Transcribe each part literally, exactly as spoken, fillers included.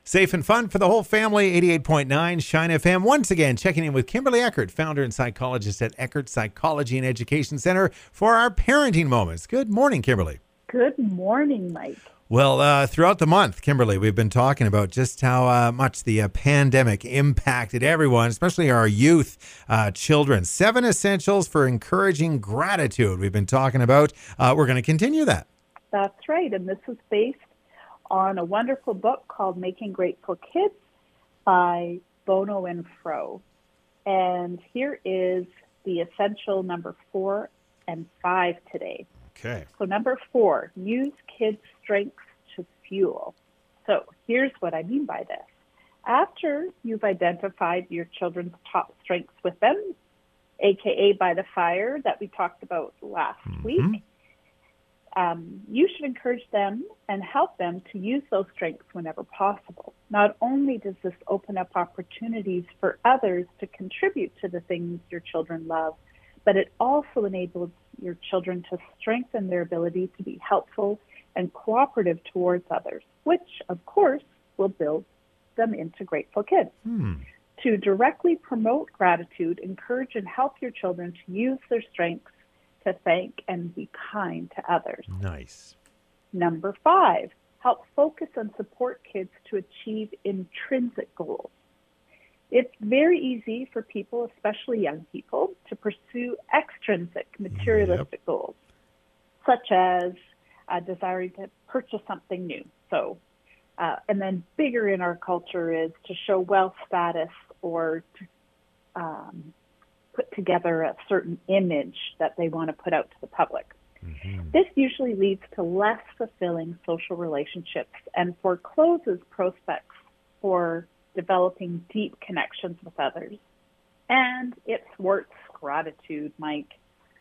Safe and fun for the whole family, eighty-eight point nine Shine F M. Once again, checking in with Kimberly Eckert, founder and psychologist at Eckert Psychology and Education Center for our parenting moments. Good morning, Kimberly. Good morning, Mike. Well, uh, throughout the month, Kimberly, we've been talking about just how uh, much the uh, pandemic impacted everyone, especially our youth, uh, children. Seven essentials for encouraging gratitude we've been talking about. Uh, we're going to continue that. That's right. And this is based on a wonderful book called Making Grateful Kids by Bono and Fro. And here is the essential number four and five today. Okay. So number four, use kids' strengths to fuel. So here's what I mean by this. After you've identified your children's top strengths with them, A K A by the fire that we talked about last mm-hmm. week, um, you should encourage them and help them to use those strengths whenever possible. Not only does this open up opportunities for others to contribute to the things your children love, but it also enables your children to strengthen their ability to be helpful and cooperative towards others, which, of course, will build them into grateful kids. Hmm. To directly promote gratitude, encourage and help your children to use their strengths to thank and be kind to others. Nice. Number five, help focus and support kids to achieve intrinsic goals. It's very easy for people, especially young people, to pursue extrinsic, materialistic yep. goals, such as uh, desiring to purchase something new. So, uh, and then bigger in our culture is to show wealth status or to um, put together a certain image that they want to put out to the public. Mm-hmm. This usually leads to less fulfilling social relationships and forecloses prospects for developing deep connections with others. And it thwarts gratitude, Mike.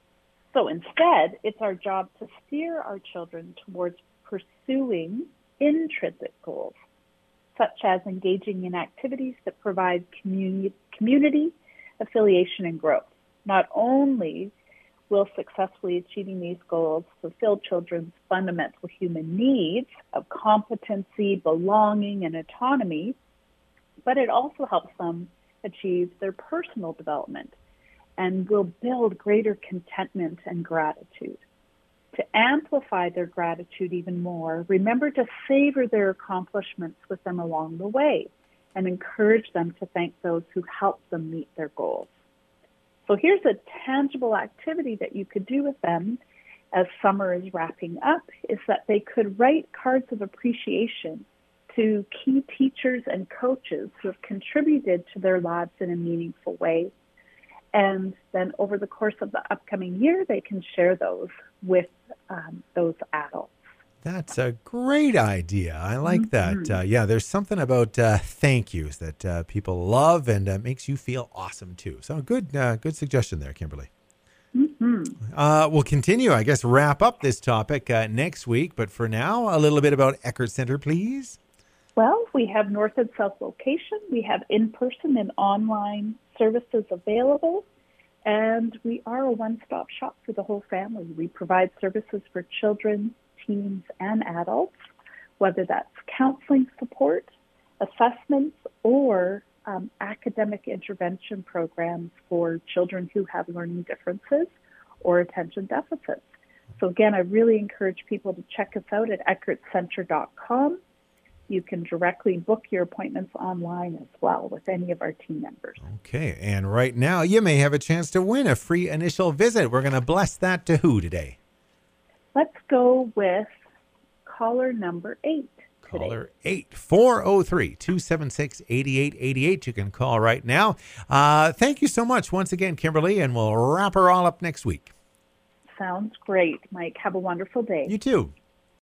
So instead, it's our job to steer our children towards pursuing intrinsic goals, such as engaging in activities that provide community, community affiliation and growth. Not only will successfully achieving these goals fulfill children's fundamental human needs of competency, belonging, and autonomy, but it also helps them achieve their personal development and will build greater contentment and gratitude. To amplify their gratitude even more, remember to savor their accomplishments with them along the way and encourage them to thank those who helped them meet their goals. So here's a tangible activity that you could do with them as summer is wrapping up, is that they could write cards of appreciation to key teachers and coaches who have contributed to their lives in a meaningful way. And then over the course of the upcoming year, they can share those with um, those adults. That's a great idea. I like mm-hmm. that. Uh, yeah, there's something about uh, thank yous that uh, people love and uh, makes you feel awesome too. So good, uh, good suggestion there, Kimberly. Mm-hmm. Uh, we'll continue, I guess, wrap up this topic uh, next week. But for now, a little bit about Eckert Center, please. Well, we have north and south location. We have in-person and online services available. And we are a one-stop shop for the whole family. We provide services for children, teens, and adults, whether that's counseling support, assessments, or um, academic intervention programs for children who have learning differences or attention deficits. So again, I really encourage people to check us out at eckert center dot com. You can directly book your appointments online as well with any of our team members. Okay, and right now you may have a chance to win a free initial visit. We're going to bless that to who today? Let's go with caller number eight today. Caller eight, four oh three, two seven six, eight eight eight eight. You can call right now. Uh, thank you so much once again, Kimberly, and we'll wrap her all up next week. Sounds great, Mike. Have a wonderful day. You too.